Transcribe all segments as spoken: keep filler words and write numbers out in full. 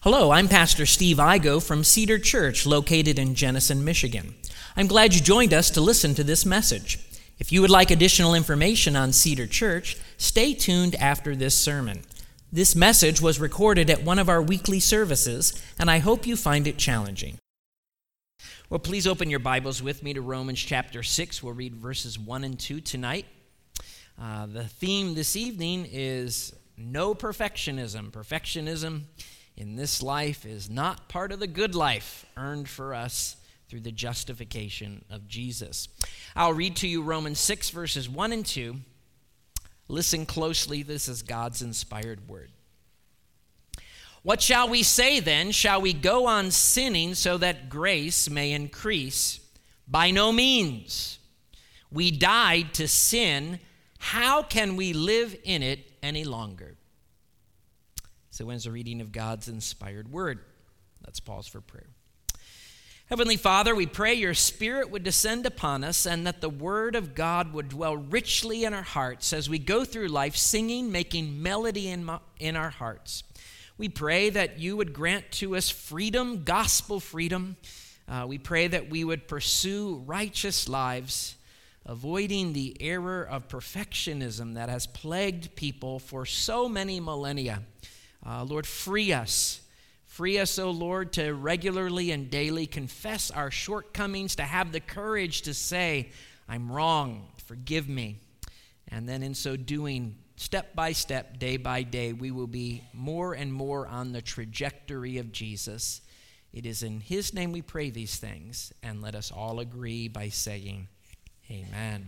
Hello, I'm Pastor Steve Igo from Cedar Church, located in Jenison, Michigan. I'm glad you joined us to listen to this message. If you would like additional information on Cedar Church, stay tuned after this sermon. This message was recorded at one of our weekly services, and I hope you find it challenging. Well, please open your Bibles with me to Romans chapter six. We'll read verses one and two tonight. Uh, the theme this evening is no perfectionism. Perfectionism in this life is not part of the good life earned for us through the justification of Jesus. I'll read to you Romans six, verses one and two. Listen closely. This is God's inspired word. What shall we say then? Shall we go on sinning so that grace may increase? By no means. We died to sin. How can we live in it any longer? So ends the reading of God's inspired word. Let's pause for prayer. Heavenly Father, we pray your Spirit would descend upon us and that the word of God would dwell richly in our hearts as we go through life singing, making melody in, in our hearts. We pray that you would grant to us freedom, gospel freedom. Uh, we pray that we would pursue righteous lives, avoiding the error of perfectionism that has plagued people for so many millennia. Uh, Lord, free us. Free us, O Lord, to regularly and daily confess our shortcomings, to have the courage to say, I'm wrong, forgive me. And then in so doing, step by step, day by day, we will be more and more on the trajectory of Jesus. It is in his name we pray these things, and let us all agree by saying, Amen.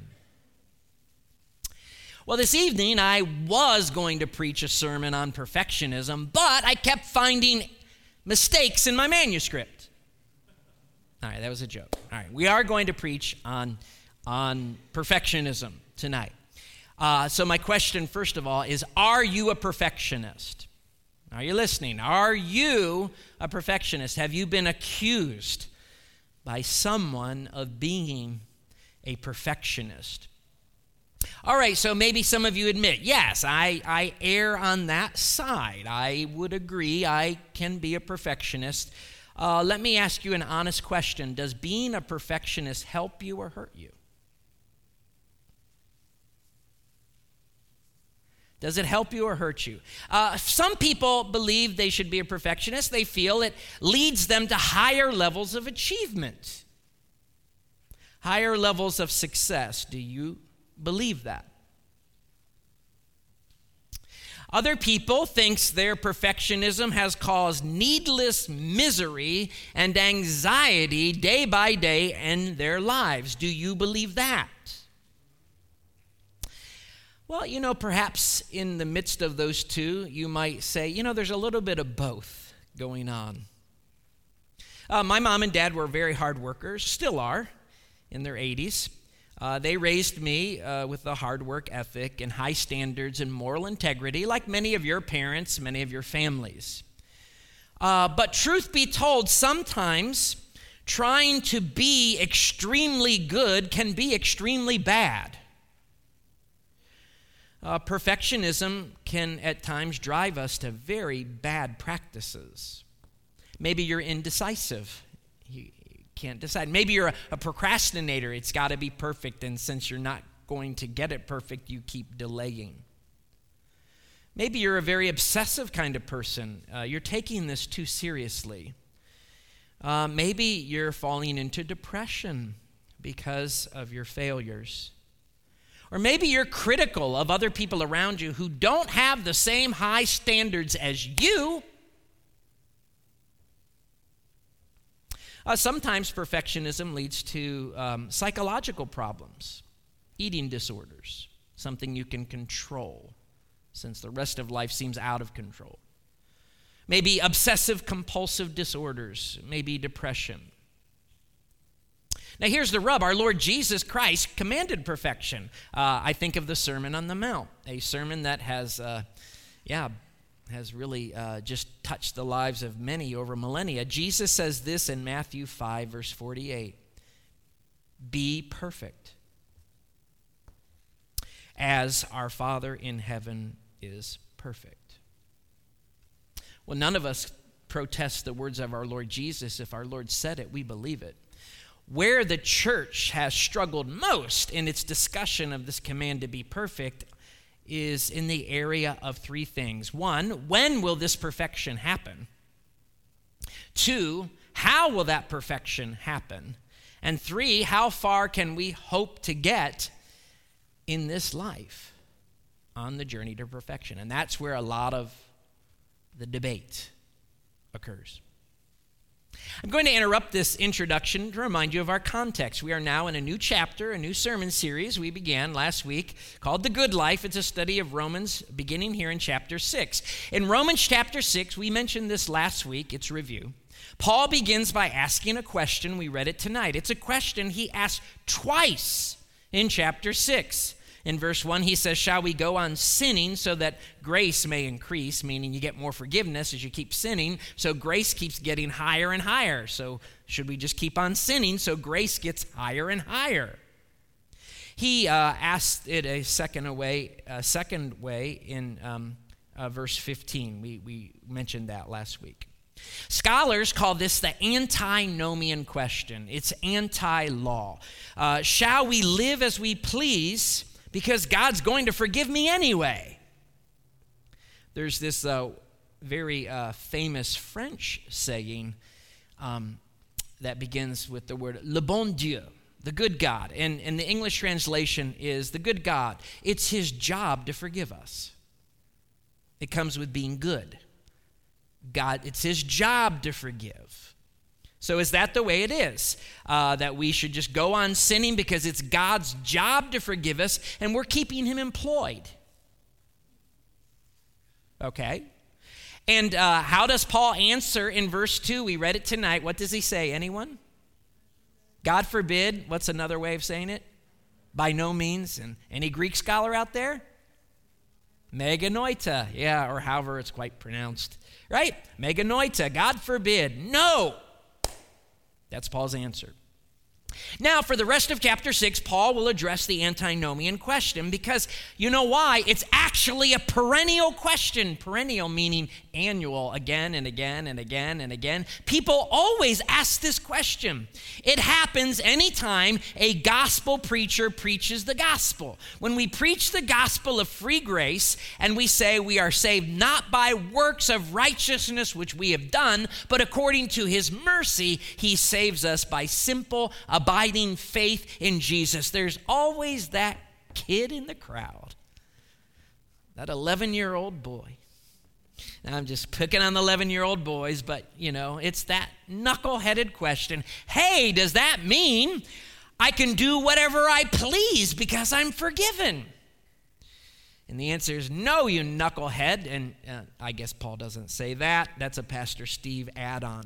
Well, this evening I was going to preach a sermon on perfectionism, but I kept finding mistakes in my manuscript. All right, that was a joke. All right, we are going to preach on, on perfectionism tonight. Uh, so my question, first of all, is, are you a perfectionist? Are you listening? Are you a perfectionist? Have you been accused by someone of being a perfectionist? All right, so maybe some of you admit, yes, I, I err on that side. I would agree I can be a perfectionist. Uh, let me ask you an honest question. Does being a perfectionist help you or hurt you? Does it help you or hurt you? Uh, some people believe they should be a perfectionist. They feel it leads them to higher levels of achievement, higher levels of success. Do you believe that? Other people thinks their perfectionism has caused needless misery and anxiety day by day in their lives. Do you believe that? Well, you know, perhaps in the midst of those two, you might say, you know, there's a little bit of both going on. Uh, my mom and dad were very hard workers, still are, in their eighties. Uh, they raised me uh, with a hard work ethic and high standards and moral integrity, like many of your parents, many of your families. Uh, but truth be told, sometimes trying to be extremely good can be extremely bad. Uh, perfectionism can at times drive us to very bad practices. Maybe you're indecisive. You, can't decide. Maybe you're a, a procrastinator. It's got to be perfect, and since you're not going to get it perfect, you keep delaying. Maybe you're a very obsessive kind of person. Uh, you're taking this too seriously. Uh, maybe you're falling into depression because of your failures. Or maybe you're critical of other people around you who don't have the same high standards as you. Uh, sometimes perfectionism leads to um, psychological problems, eating disorders, something you can control since the rest of life seems out of control. Maybe obsessive compulsive disorders, maybe depression. Now here's the rub. Our Lord Jesus Christ commanded perfection. Uh, I think of the Sermon on the Mount, a sermon that has, uh, yeah, has really uh, just touched the lives of many over millennia. Jesus says this in Matthew five, verse forty-eight. Be perfect, as our Father in heaven is perfect. Well, none of us protest the words of our Lord Jesus. If our Lord said it, we believe it. Where the church has struggled most in its discussion of this command to be perfect is in the area of three things. One, when will this perfection happen? Two, how will that perfection happen? And three, how far can we hope to get in this life on the journey to perfection? And that's where a lot of the debate occurs. I'm going to interrupt this introduction to remind you of our context. We are now in a new chapter, a new sermon series we began last week called The Good Life. It's a study of Romans beginning here in chapter six. In Romans chapter six, we mentioned this last week, it's review. Paul begins by asking a question. We read it tonight. It's a question he asked twice in chapter six. In verse one, he says, shall we go on sinning so that grace may increase, meaning you get more forgiveness as you keep sinning, so grace keeps getting higher and higher. So should we just keep on sinning so grace gets higher and higher? He uh, asked it a second way, a second way in um, uh, verse fifteen. We, we mentioned that last week. Scholars call this the antinomian question. It's anti-law. Uh, shall we live as we please because God's going to forgive me anyway? There's this uh, very uh, famous French saying um, that begins with the word le bon Dieu, the good God. And, and the English translation is the good God. It's his job to forgive us. It comes with being good. God, it's his job to forgive. So is that the way it is? Uh, that we should just go on sinning because it's God's job to forgive us and we're keeping him employed? Okay. And uh, how does Paul answer in verse two? We read it tonight. What does he say? Anyone? God forbid. What's another way of saying it? By no means. And any Greek scholar out there? Meganoita. Yeah, or however it's quite pronounced. Right? Meganoita, God forbid. No. That's Paul's answer. Now, for the rest of chapter six, Paul will address the antinomian question because you know why? It's actually a perennial question. Perennial meaning annual, again and again and again and again. People always ask this question. It happens anytime a gospel preacher preaches the gospel. When we preach the gospel of free grace and we say we are saved not by works of righteousness which we have done, but according to his mercy, he saves us by simple abiding faith in Jesus. There's always that kid in the crowd, that eleven-year-old boy. Now, I'm just picking on the eleven-year-old boys, but, you know, it's that knuckle-headed question. Hey, does that mean I can do whatever I please because I'm forgiven? And the answer is no, you knucklehead. And uh, I guess Paul doesn't say that. That's a Pastor Steve add-on.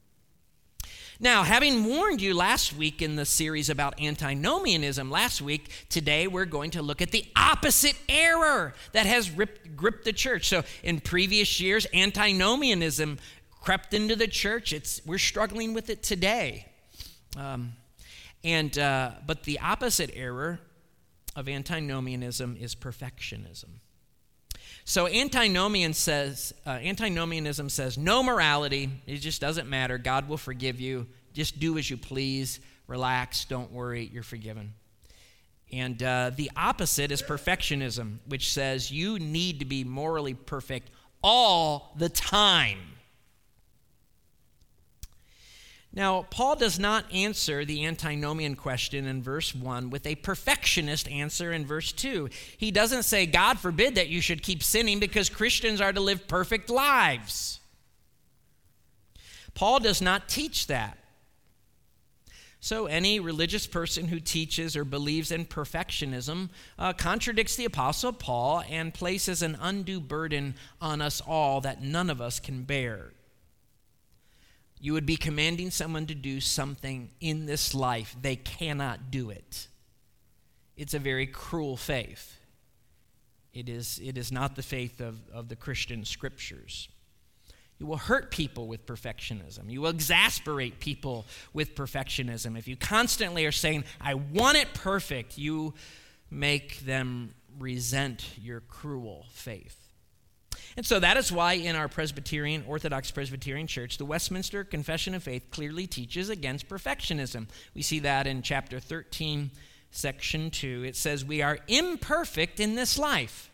Now, having warned you last week in the series about antinomianism last week, today we're going to look at the opposite error that has ripped, gripped the church. So in previous years, antinomianism crept into the church. It's, we're struggling with it today. Um, and uh, but the opposite error of antinomianism is perfectionism. So antinomian says, uh, antinomianism says, no morality, it just doesn't matter. God will forgive you. Just do as you please. Relax, don't worry, you're forgiven. And uh, the opposite is perfectionism, which says you need to be morally perfect all the time. Now, Paul does not answer the antinomian question in verse one with a perfectionist answer in verse two. He doesn't say, God forbid that you should keep sinning because Christians are to live perfect lives. Paul does not teach that. So any religious person who teaches or believes in perfectionism uh, contradicts the Apostle Paul and places an undue burden on us all that none of us can bear. You would be commanding someone to do something in this life. They cannot do it. It's a very cruel faith. It is, it is not the faith of, of the Christian scriptures. You will hurt people with perfectionism. You will exasperate people with perfectionism. If you constantly are saying, I want it perfect, you make them resent your cruel faith. And so that is why in our Presbyterian, Orthodox Presbyterian Church, the Westminster Confession of Faith clearly teaches against perfectionism. We see that in chapter thirteen, section two. It says, "We are imperfect in this life,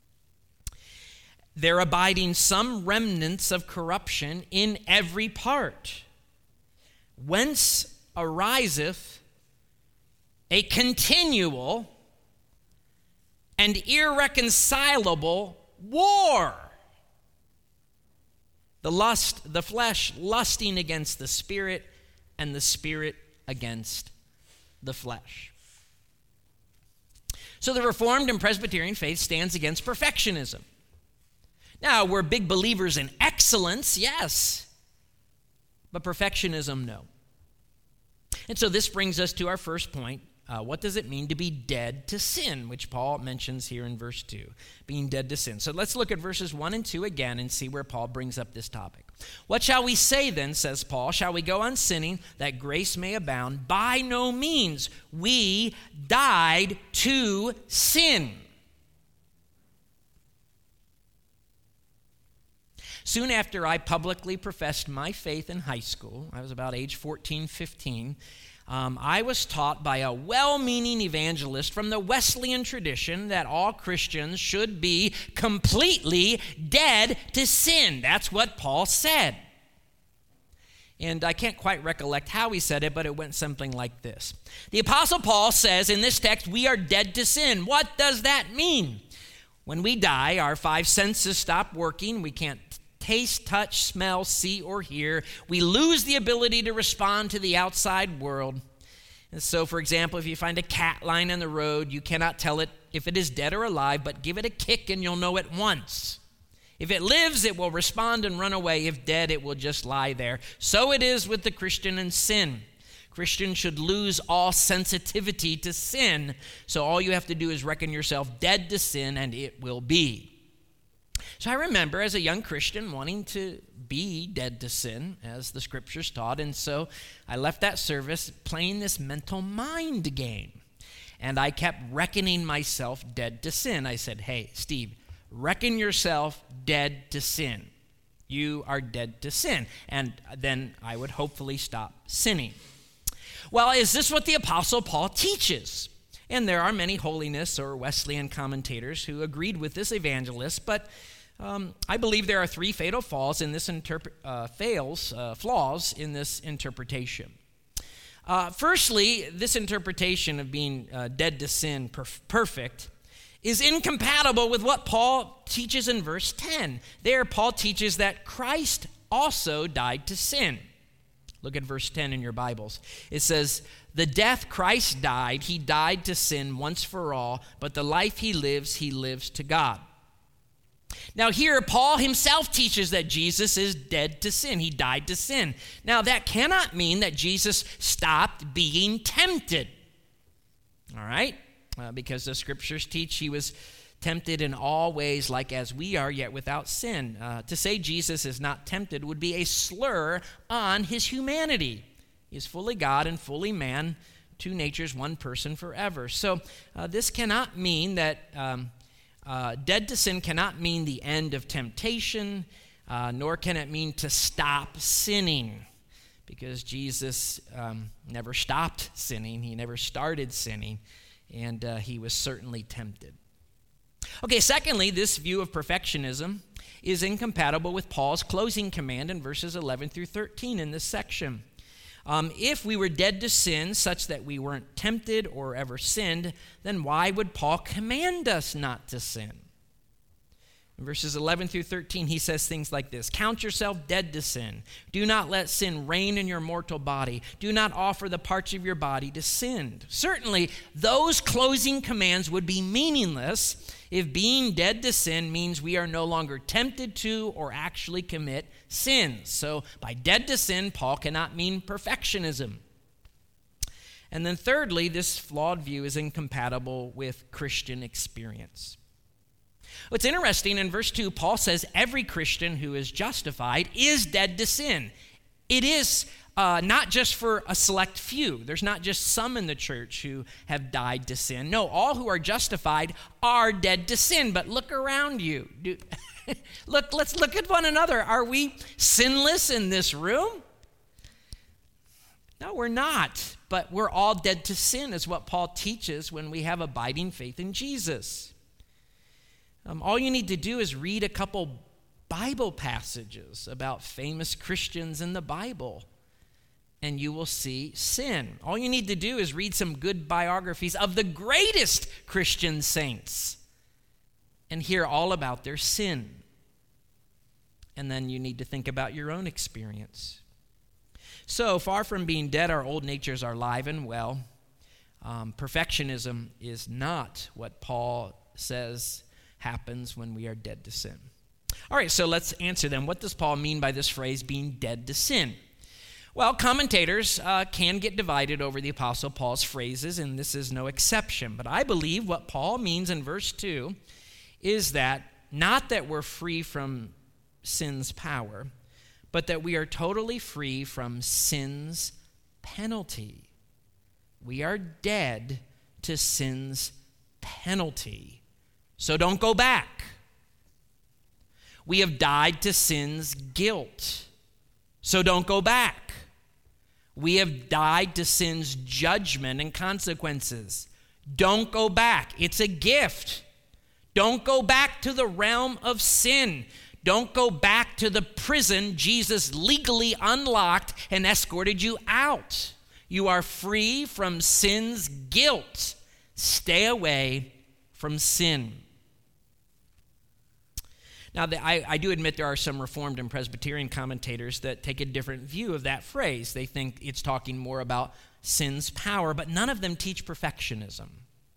there abiding some remnants of corruption in every part, whence ariseth a continual and irreconcilable war. The lust, the flesh lusting against the spirit, and the spirit against the flesh." So the Reformed and Presbyterian faith stands against perfectionism. Now, we're big believers in excellence, yes, but perfectionism, no. And so this brings us to our first point. Uh, what does it mean to be dead to sin, which Paul mentions here in verse two, being dead to sin. So let's look at verses one and two again and see where Paul brings up this topic. "What shall we say then," says Paul, "shall we go on sinning that grace may abound? By no means. We died to sin." Soon after I publicly professed my faith in high school, I was about age fourteen, fifteen, Um, I was taught by a well-meaning evangelist from the Wesleyan tradition that all Christians should be completely dead to sin. That's what Paul said. And I can't quite recollect how he said it, but it went something like this. The Apostle Paul says in this text, we are dead to sin. What does that mean? When we die, our five senses stop working. We can't taste, touch, smell, see, or hear. We lose the ability to respond to the outside world. And so, for example, if you find a cat lying on the road, you cannot tell it if it is dead or alive, but give it a kick and you'll know at once. If it lives, it will respond and run away. If dead, it will just lie there. So it is with the Christian and sin. Christians should lose all sensitivity to sin. So all you have to do is reckon yourself dead to sin, and it will be. So I remember as a young Christian wanting to be dead to sin, as the scriptures taught, and so I left that service playing this mental mind game. And I kept reckoning myself dead to sin. I said, hey, Steve, reckon yourself dead to sin. You are dead to sin. And then I would hopefully stop sinning. Well, is this what the Apostle Paul teaches? And there are many holiness or Wesleyan commentators who agreed with this evangelist, but um, I believe there are three fatal flaws in this interp- uh, fails, uh, flaws in this interpretation. Uh, firstly, this interpretation of being uh, dead to sin, perf- perfect, is incompatible with what Paul teaches in verse ten. There, Paul teaches that Christ also died to sin. Look at verse ten in your Bibles. It says, the death Christ died, he died to sin once for all, but the life he lives, he lives to God. Now here, Paul himself teaches that Jesus is dead to sin. He died to sin. Now that cannot mean that Jesus stopped being tempted. All right? Uh, because the scriptures teach he was tempted in all ways like as we are, yet without sin. Uh, to say Jesus is not tempted would be a slur on his humanity. He is fully God and fully man, two natures, one person forever. So uh, this cannot mean that um, uh, dead to sin cannot mean the end of temptation, uh, nor can it mean to stop sinning, because Jesus um, never stopped sinning. He never started sinning, and uh, he was certainly tempted. Okay, secondly, this view of perfectionism is incompatible with Paul's closing command in verses eleven through thirteen in this section. Um, if we were dead to sin such that we weren't tempted or ever sinned, then why would Paul command us not to sin? In verses eleven through thirteen, he says things like this. Count yourself dead to sin. Do not let sin reign in your mortal body. Do not offer the parts of your body to sin. Certainly, those closing commands would be meaningless if being dead to sin means we are no longer tempted to or actually commit sins. So by dead to sin, Paul cannot mean perfectionism. And then thirdly, this flawed view is incompatible with Christian experience. What's interesting, in verse two, Paul says every Christian who is justified is dead to sin. It is uh, not just for a select few. There's not just some in the church who have died to sin. No, all who are justified are dead to sin. But look around you. Do, look, let's look at one another. Are we sinless in this room? No, we're not. But we're all dead to sin is what Paul teaches when we have abiding faith in Jesus. Um, all you need to do is read a couple Bible passages about famous Christians in the Bible, and you will see sin. All you need to do is read some good biographies of the greatest Christian saints and hear all about their sin. And then you need to think about your own experience. So, far from being dead, our old natures are alive and well. Um, perfectionism is not what Paul says happens when we are dead to sin. All right, so let's answer them. What does Paul mean by this phrase, being dead to sin? Well, commentators uh, can get divided over the Apostle Paul's phrases, and this is no exception. But I believe what Paul means in verse two is that not that we're free from sin's power, but that we are totally free from sin's penalty. We are dead to sin's penalty. So don't go back. We have died to sin's guilt. So don't go back. We have died to sin's judgment and consequences. Don't go back. It's a gift. Don't go back to the realm of sin. Don't go back to the prison Jesus legally unlocked and escorted you out. You are free from sin's guilt. Stay away from sin. Now, the, I, I do admit there are some Reformed and Presbyterian commentators that take a different view of that phrase. They think it's talking more about sin's power, but none of them teach perfectionism.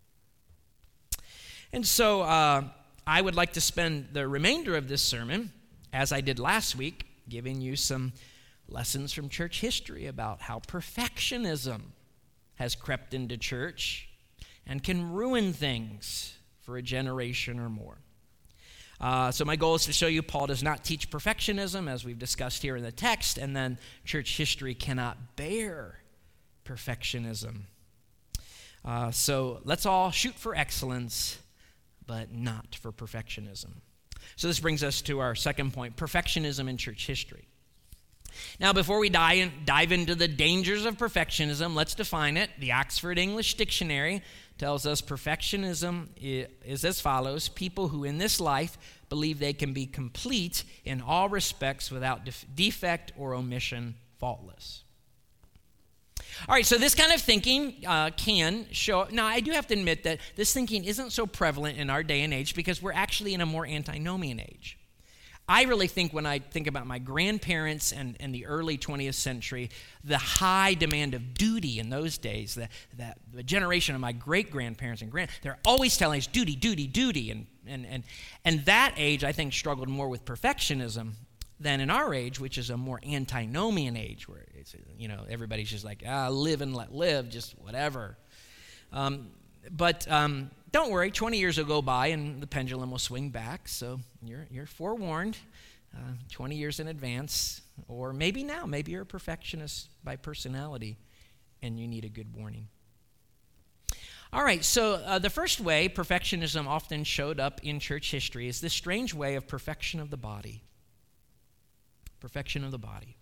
And so uh, I would like to spend the remainder of this sermon, as I did last week, giving you some lessons from church history about how perfectionism has crept into church and can ruin things for a generation or more. Uh, so my goal is to show you Paul does not teach perfectionism, as we've discussed here in the text, and then church history cannot bear perfectionism. Uh, so let's all shoot for excellence, but not for perfectionism. So this brings us to our second point, perfectionism in church history. Now, before we dive, in, dive into the dangers of perfectionism, let's define it. The Oxford English Dictionary tells us perfectionism is as follows: people who in this life believe they can be complete in all respects without def- defect or omission, faultless. All right, so this kind of thinking uh, can show. Now, I do have to admit that this thinking isn't so prevalent in our day and age because we're actually in a more antinomian age. I really think when I think about my grandparents and, and the early twentieth century, the high demand of duty in those days, the, the, the generation of my great-grandparents and grand, they're always telling us duty, duty, duty. And, and, and, and that age, I think, struggled more with perfectionism than in our age, which is a more antinomian age where, it's, you know, everybody's just like, ah, live and let live, just whatever. Um, but... Um, Don't worry, twenty years will go by and the pendulum will swing back, so you're you're forewarned uh, twenty years in advance, or maybe now, maybe you're a perfectionist by personality and you need a good warning. All right, so uh, the first way perfectionism often showed up in church history is this strange way of perfection of the body. Perfection of the body.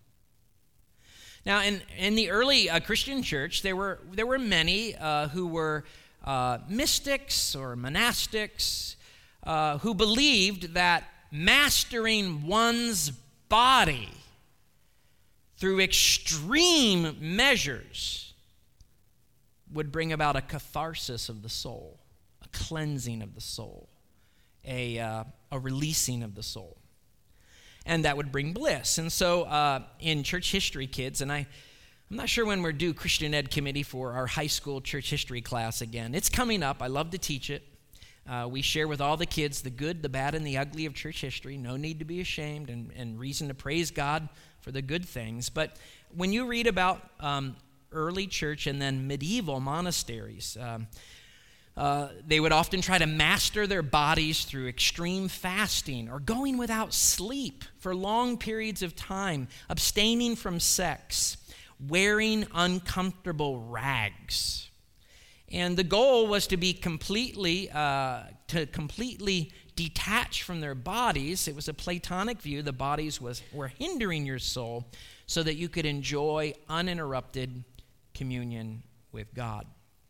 Now, in, in the early uh, Christian church, there were there were many uh, who were Uh, mystics or monastics uh, who believed that mastering one's body through extreme measures would bring about a catharsis of the soul, a cleansing of the soul, a, uh, a releasing of the soul. And that would bring bliss. And so uh, in church history, kids, and I I'm not sure when we're due Christian Ed Committee for our high school church history class again. It's coming up. I love to teach it. Uh, we share with all the kids the good, the bad, and the ugly of church history. No need to be ashamed and, and reason to praise God for the good things. But when you read about um, early church and then medieval monasteries, um, uh, they would often try to master their bodies through extreme fasting or going without sleep for long periods of time, abstaining from sex, wearing uncomfortable rags. And the goal was to be completely, uh, to completely detach from their bodies. It was a Platonic view. The bodies was, were hindering your soul so that you could enjoy uninterrupted communion with God.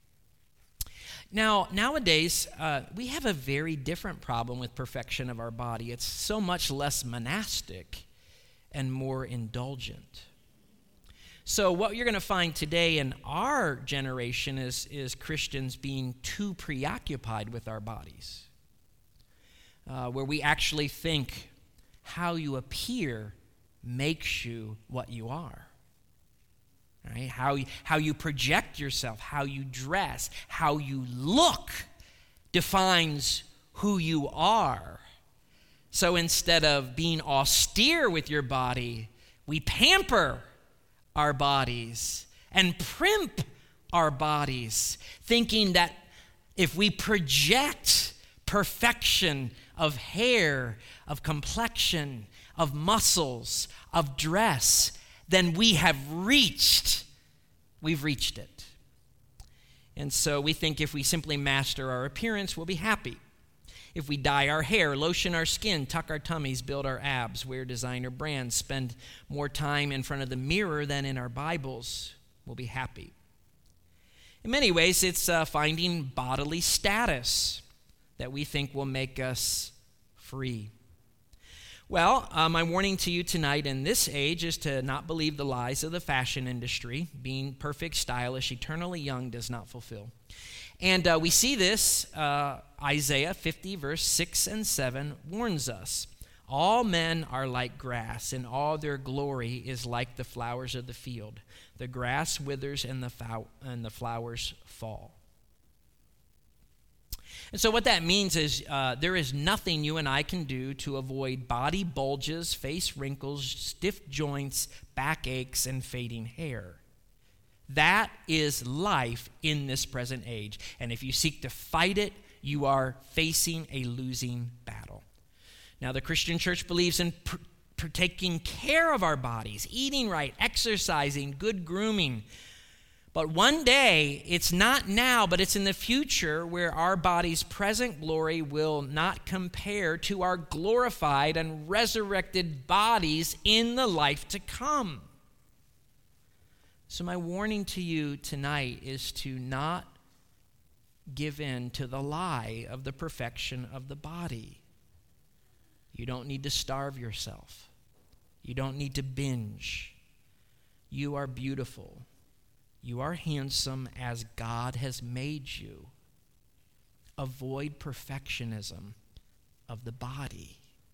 Now, nowadays, uh, we have a very different problem with perfection of our body. It's so much less monastic and more indulgent. So what you're going to find today in our generation is, is Christians being too preoccupied with our bodies, uh, where we actually think how you appear makes you what you are. Right? How, how you project yourself, how you dress, how you look defines who you are. So instead of being austere with your body, we pamper our bodies and primp our bodies, thinking that if we project perfection of hair, of complexion, of muscles, of dress, then we have reached, we've reached it. And so we think if we simply master our appearance, we'll be happy. If we dye our hair, lotion our skin, tuck our tummies, build our abs, wear designer brands, spend more time in front of the mirror than in our Bibles, we'll be happy. In many ways, it's uh, finding bodily status that we think will make us free. Well, uh, my warning to you tonight in this age is to not believe the lies of the fashion industry. Being perfect, stylish, eternally young does not fulfill. And uh, we see this, uh, Isaiah fifty, verse six and seven warns us. All men are like grass, and all their glory is like the flowers of the field. The grass withers and the, fow- and the flowers fall. And so what that means is uh, there is nothing you and I can do to avoid body bulges, face wrinkles, stiff joints, backaches, and fading hair. That is life in this present age. And if you seek to fight it, you are facing a losing battle. Now, the Christian church believes in pr- pr- taking care of our bodies, eating right, exercising, good grooming. But one day, it's not now, but it's in the future where our body's present glory will not compare to our glorified and resurrected bodies in the life to come. So my warning to you tonight is to not give in to the lie of the perfection of the body. You don't need to starve yourself. You don't need to binge. You are beautiful. You are handsome as God has made you. Avoid perfectionism of the body.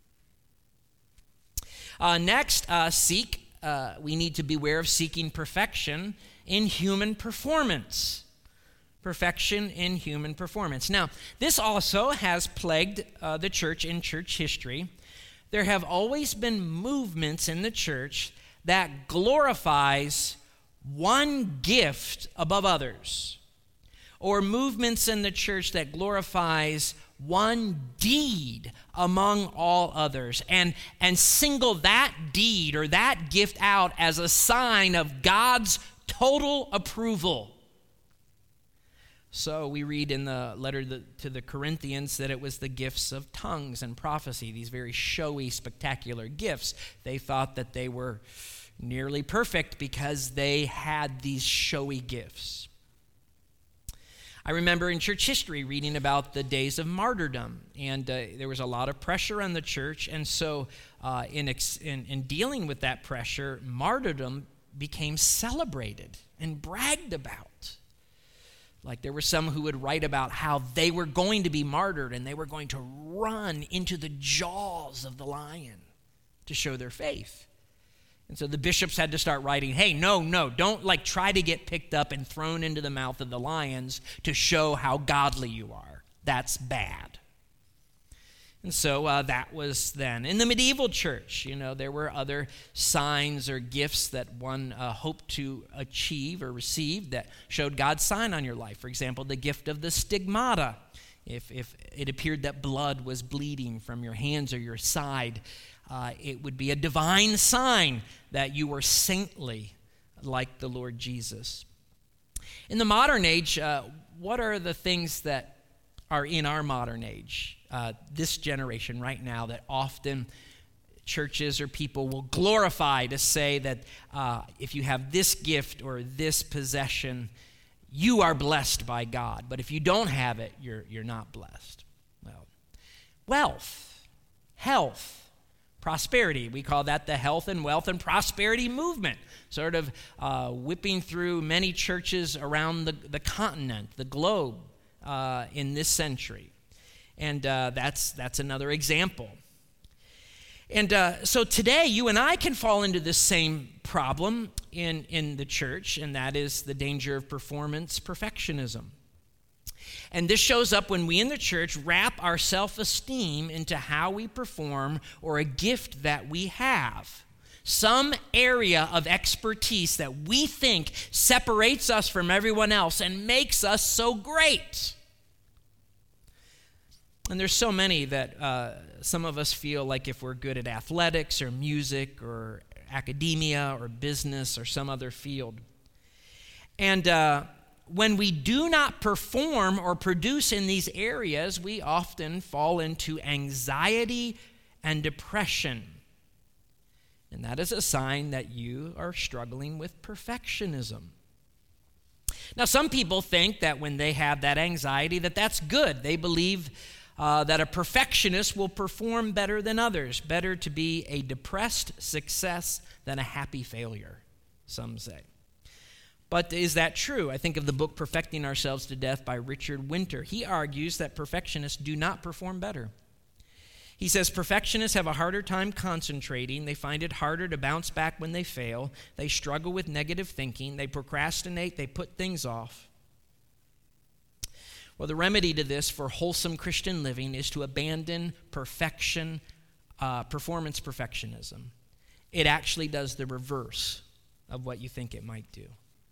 Uh, next, uh, seek, uh, we need to beware of seeking perfection in human performance. Perfection in human performance. Now, this also has plagued uh, the church in church history. There have always been movements in the church that glorifies one gift above others, or movements in the church that glorifies one deed among all others, and, and single that deed or that gift out as a sign of God's total approval. So we read in the letter to the Corinthians that it was the gifts of tongues and prophecy, these very showy, spectacular gifts. They thought that they were nearly perfect because they had these showy gifts. I remember in church history reading about the days of martyrdom, and uh, there was a lot of pressure on the church, and so uh, in, ex- in, in dealing with that pressure, martyrdom became celebrated and bragged about. Like there were some who would write about how they were going to be martyred and they were going to run into the jaws of the lion to show their faith. And so the bishops had to start writing, hey, no, no, don't like try to get picked up and thrown into the mouth of the lions to show how godly you are. That's bad. And so uh, that was then. In the medieval church, you know, there were other signs or gifts that one uh, hoped to achieve or receive that showed God's sign on your life. For example, the gift of the stigmata. If, if it appeared that blood was bleeding from your hands or your side, Uh, it would be a divine sign that you were saintly, like the Lord Jesus. In the modern age, uh, what are the things that are in our modern age, uh, this generation right now, that often churches or people will glorify to say that uh, if you have this gift or this possession, you are blessed by God. But if you don't have it, you're, you're not blessed. Well, wealth, health, prosperity. We call that the health and wealth and prosperity movement, sort of uh, whipping through many churches around the, the continent, the globe, uh, in this century. And uh, that's, that's another example. And uh, so today, you and I can fall into this same problem in, in the church, and that is the danger of performance perfectionism. And this shows up when we in the church wrap our self-esteem into how we perform or a gift that we have. Some area of expertise that we think separates us from everyone else and makes us so great. And there's so many that uh, some of us feel like if we're good at athletics or music or academia or business or some other field. And uh, when we do not perform or produce in these areas, we often fall into anxiety and depression. And that is a sign that you are struggling with perfectionism. Now, some people think that when they have that anxiety, that that's good. They believe Uh, that a perfectionist will perform better than others, better to be a depressed success than a happy failure, some say. But is that true? I think of the book Perfecting Ourselves to Death by Richard Winter. He argues that perfectionists do not perform better. He says perfectionists have a harder time concentrating. They find it harder to bounce back when they fail. They struggle with negative thinking. They procrastinate. They put things off. Well, the remedy to this for wholesome Christian living is to abandon perfection, uh, performance perfectionism. It actually does the reverse of what you think it might do.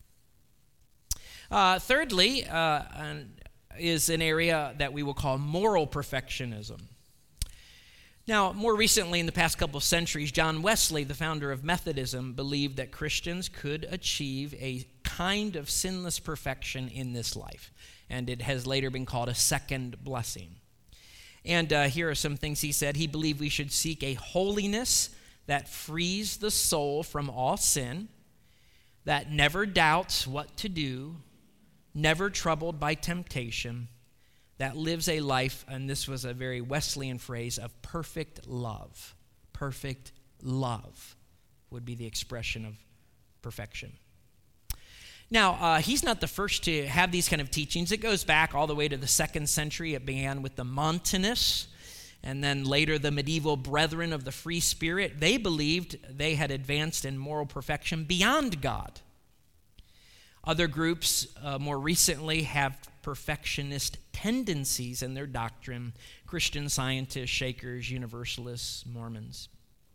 Uh, thirdly, uh, is an area that we will call moral perfectionism. Now, more recently, in the past couple of centuries, John Wesley, the founder of Methodism, believed that Christians could achieve a kind of sinless perfection in this life. And it has later been called a second blessing. And uh, here are some things he said. He believed we should seek a holiness that frees the soul from all sin, that never doubts what to do, never troubled by temptation, that lives a life, and this was a very Wesleyan phrase, of perfect love. Perfect love would be the expression of perfection. Now, uh, he's not the first to have these kind of teachings. It goes back all the way to the second century. It began with the Montanists, and then later the medieval Brethren of the Free Spirit. They believed they had advanced in moral perfection beyond God. Other groups uh, more recently have perfectionist tendencies in their doctrine. Christian Scientists, Shakers, Universalists, Mormons.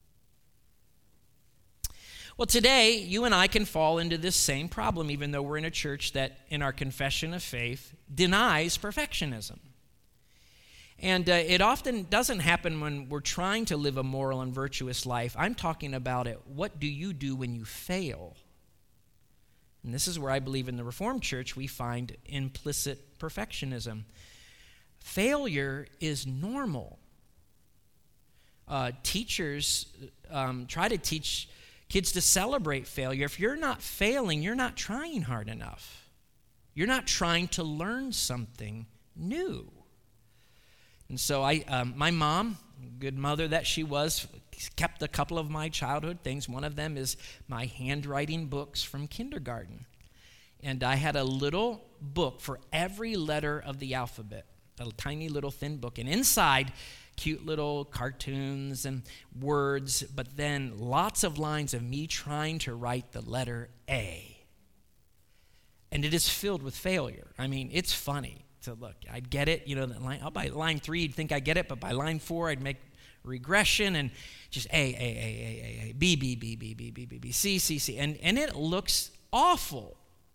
Well, today, you and I can fall into this same problem, even though we're in a church that, in our confession of faith, denies perfectionism. And uh, it often doesn't happen when we're trying to live a moral and virtuous life. I'm talking about it. What do you do when you fail? And this is where I believe in the Reformed Church we find implicit perfectionism. Failure is normal. Uh, teachers um, try to teach kids to celebrate failure. If you're not failing, you're not trying hard enough. You're not trying to learn something new. And so I, um, my mom, good mother that she was, kept a couple of my childhood things. One of them is my handwriting books from kindergarten. And I had a little book for every letter of the alphabet, a tiny little thin book. And inside, cute little cartoons and words, but then lots of lines of me trying to write the letter A. And it is filled with failure. I mean, it's funny to look. I'd get it, you know, that line, oh, by line three, you'd think I get it, but by line four, I'd make regression and just A, A, A, A, A, A, B, B, B, B, B, B, B, B, C, C, C. And, and it looks awful.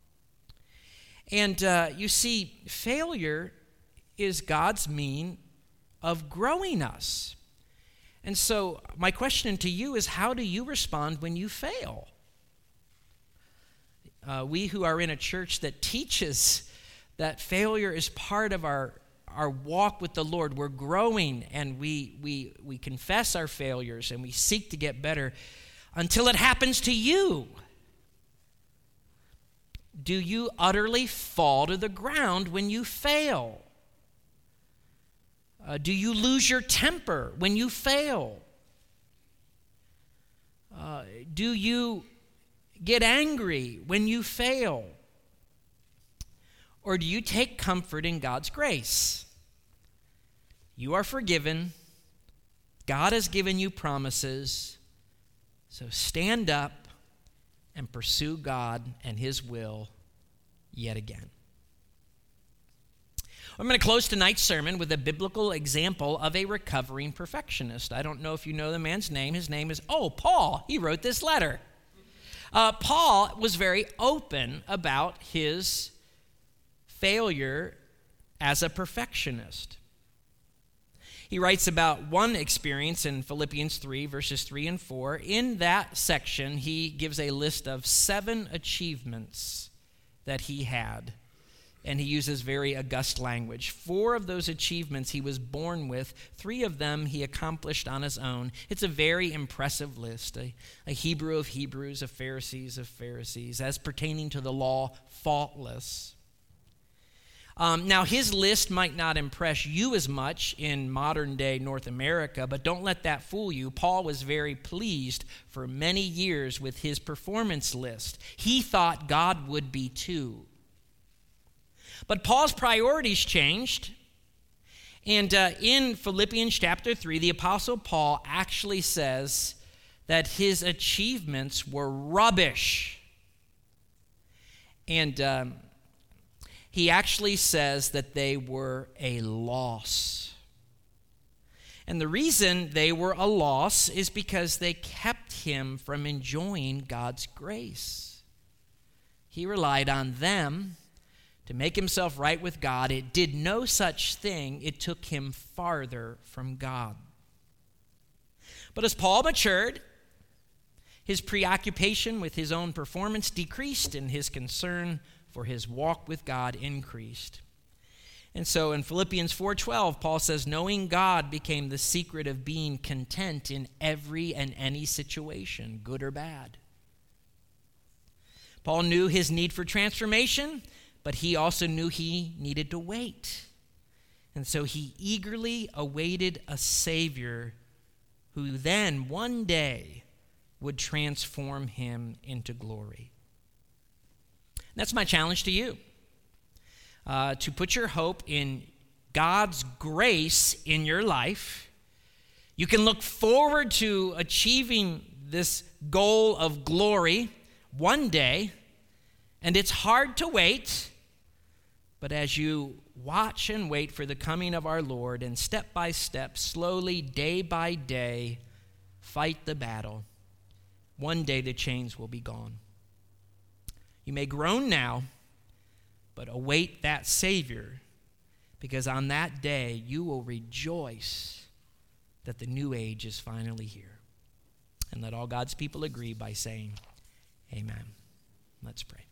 And uh, you see, failure is God's mean of growing us. And so my question to you is, how do you respond when you fail? uh, we who are in a church that teaches that failure is part of our, our walk with the Lord. We're growing, and we, we, we confess our failures, and we seek to get better until it happens to you. Do you utterly fall to the ground when you fail? Uh, do you lose your temper when you fail? Uh, do you get angry when you fail? Or do you take comfort in God's grace? You are forgiven. God has given you promises. So stand up and pursue God and His will yet again. I'm going to close tonight's sermon with a biblical example of a recovering perfectionist. I don't know if you know the man's name. His name is, oh, Paul. He wrote this letter. Uh, Paul was very open about his failure as a perfectionist. He writes about one experience in Philippians three, verses three and four. In that section, he gives a list of seven achievements that he had, and he uses very august language. Four of those achievements he was born with. Three of them he accomplished on his own. It's a very impressive list. A, a Hebrew of Hebrews, a Pharisees of Pharisees, as pertaining to the law, faultless. Um, now, his list might not impress you as much in modern-day North America, but don't let that fool you. Paul was very pleased for many years with his performance list. He thought God would be too. But Paul's priorities changed, and uh, in Philippians chapter three, the Apostle Paul actually says that his achievements were rubbish. And um, he actually says that they were a loss. And the reason they were a loss is because they kept him from enjoying God's grace. He relied on them to make himself right with God. It did no such thing. It took him farther from God. But as Paul matured, his preoccupation with his own performance decreased, and his concern for his walk with God increased. And so in Philippians four twelve, Paul says, knowing God became the secret of being content in every and any situation, good or bad. Paul knew his need for transformation, but he also knew he needed to wait. And so he eagerly awaited a Savior who then one day would transform him into glory. That's my challenge to you, uh, to put your hope in God's grace in your life. You can look forward to achieving this goal of glory one day, and it's hard to wait, but as you watch and wait for the coming of our Lord, and step by step, slowly, day by day, fight the battle, one day the chains will be gone. You may groan now, but await that Savior, because on that day you will rejoice that the new age is finally here. And let all God's people agree by saying, amen. Let's pray.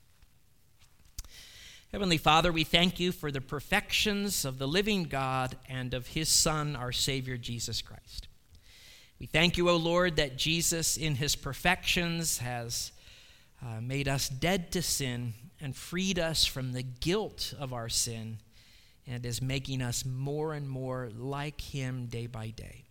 Heavenly Father, we thank you for the perfections of the living God and of his Son, our Savior, Jesus Christ. We thank you, O Lord, that Jesus in his perfections has Uh, made us dead to sin and freed us from the guilt of our sin, and is making us more and more like him day by day.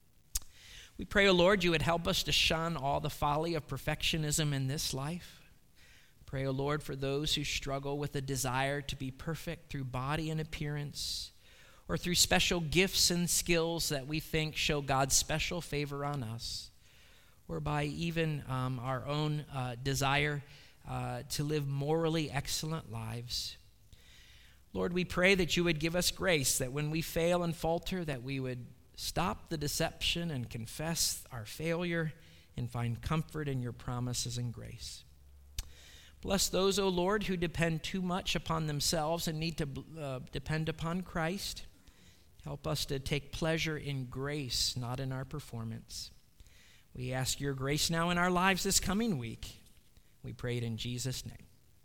We pray, O Lord, you would help us to shun all the folly of perfectionism in this life. Pray, O Lord, for those who struggle with a desire to be perfect through body and appearance, or through special gifts and skills that we think show God's special favor on us, or by even um, our own uh, desire uh, to live morally excellent lives. Lord, we pray that you would give us grace, that when we fail and falter, that we would stop the deception and confess our failure and find comfort in your promises and grace. Bless those, O Lord, who depend too much upon themselves and need to uh, depend upon Christ. Help us to take pleasure in grace, not in our performance. We ask your grace now in our lives this coming week. We pray it in Jesus' name.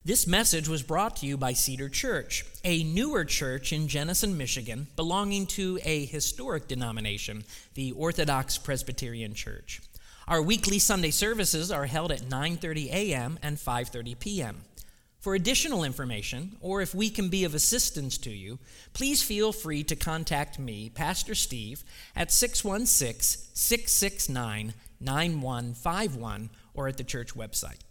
This message was brought to you by Cedar Church, a newer church in Jenison, Michigan, belonging to a historic denomination, the Orthodox Presbyterian Church. Our weekly Sunday services are held at nine thirty a.m. and five thirty p.m. For additional information, or if we can be of assistance to you, please feel free to contact me, Pastor Steve, at six one six, six six nine, nine one five one or at the church website.